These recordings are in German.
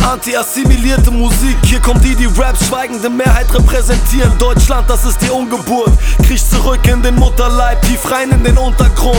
Anti-assimilierte Musik, hier kommt die Raps schweigende Mehrheit repräsentieren. Deutschland, das ist die Ungeburt. Kriech zurück in den Mutterleib, tief rein in den Untergrund.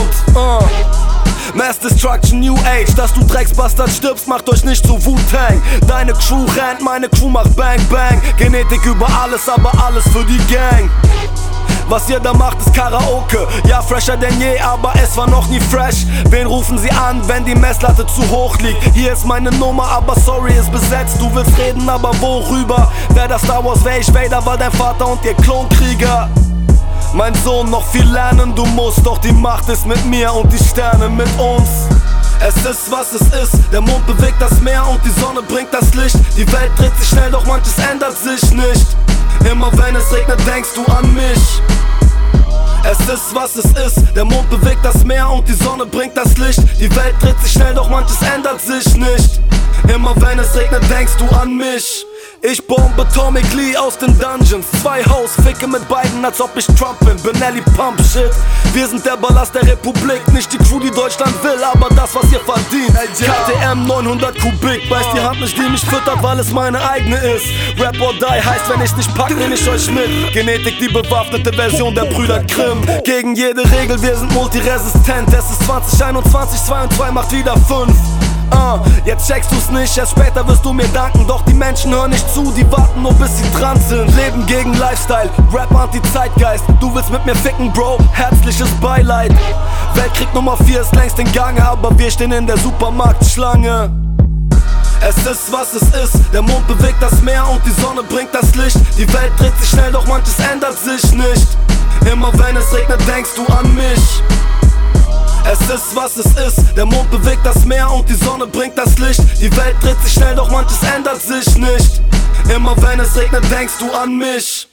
Mass Destruction, New Age, dass du Drecksbastard stirbst, macht euch nicht zu Wu-Tang. Deine Crew rennt, meine Crew macht Bang Bang. Genetik über alles, aber alles für die Gang. Was ihr da macht ist Karaoke, ja fresher denn je, aber es war noch nie fresh. Wen rufen sie an, wenn die Messlatte zu hoch liegt? Hier ist meine Nummer, aber sorry, ist besetzt. Du willst reden, aber worüber? Wer das Star Wars, wär ich Vader, war dein Vater und ihr Klonkrieger. Mein Sohn, noch viel lernen du musst, doch die Macht ist mit mir und die Sterne mit uns. Es ist, was es ist, der Mond bewegt das Meer und die Sonne bringt das Licht. Die Welt dreht sich schnell, doch manches ändert sich nicht. Immer wenn es regnet, denkst du an mich. Es ist, was es ist, der Mond bewegt das Meer und die Sonne bringt das Licht. Die Welt dreht sich schnell, doch manches ändert sich nicht. Immer wenn es regnet, denkst du an mich. Ich bomb Atomic Lee aus den Dungeons. 2 Haus, ficke mit beiden, als ob ich Trump bin. Benelli Pump Shit. Wir sind der Ballast der Republik. Nicht die Crew, die Deutschland will, aber das, was ihr verdient. KTM 900 Kubik. Beißt die Hand nicht, die mich füttert, weil es meine eigene ist. Rap or die heißt, wenn ich's nicht pack, nehm ich euch mit. Genetik, die bewaffnete Version der Brüder Grimm. Gegen jede Regel, wir sind multiresistent. Es ist 2021, 2 und 2 macht wieder 5. Jetzt checkst du's nicht, erst später wirst du mir danken. Doch die Menschen hören nicht zu, die warten nur bis sie dran sind. Leben gegen Lifestyle, Rap anti-Zeitgeist. Du willst mit mir ficken, Bro, herzliches Beileid. Weltkrieg Nummer 4 ist längst in Gange, aber wir stehen in der Supermarktschlange. Es ist, was es ist, der Mond bewegt das Meer und die Sonne bringt das Licht. Die Welt dreht sich schnell, doch manches ändert sich nicht. Immer wenn es regnet, denkst du an mich. Es ist, was es ist, der Mond bewegt das Meer und die Sonne bringt das Licht. Die Welt dreht sich schnell, doch manches ändert sich nicht. Immer wenn es regnet, denkst du an mich.